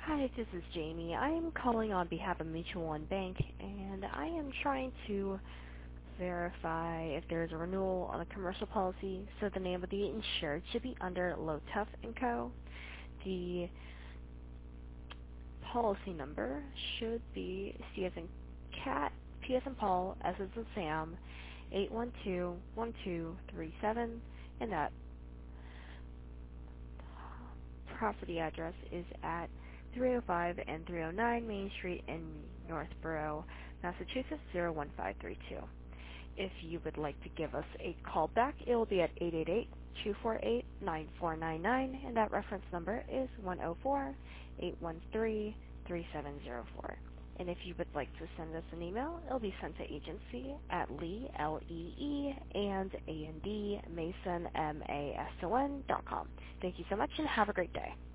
Hi, this is Jamie. I am calling on behalf of Mutual One Bank, and I am trying to verify if there is a renewal on a commercial policy. So the name of the insured should be under Lotuff & Co. The policy number should be C as in cat, P as in Paul, S as in Sam, 8121237, and that property address is at 305 and 309 Main Street in Northborough, Massachusetts 01532. If you would like to give us a call back, it will be at 888-248-9499, and that reference number is 104-813-3704. And if you would like to send us an email, it will be sent to agency at Lee, L-E-E, and A-N-D, Mason, M-A-S-O-N.com. Thank you so much, and have a great day.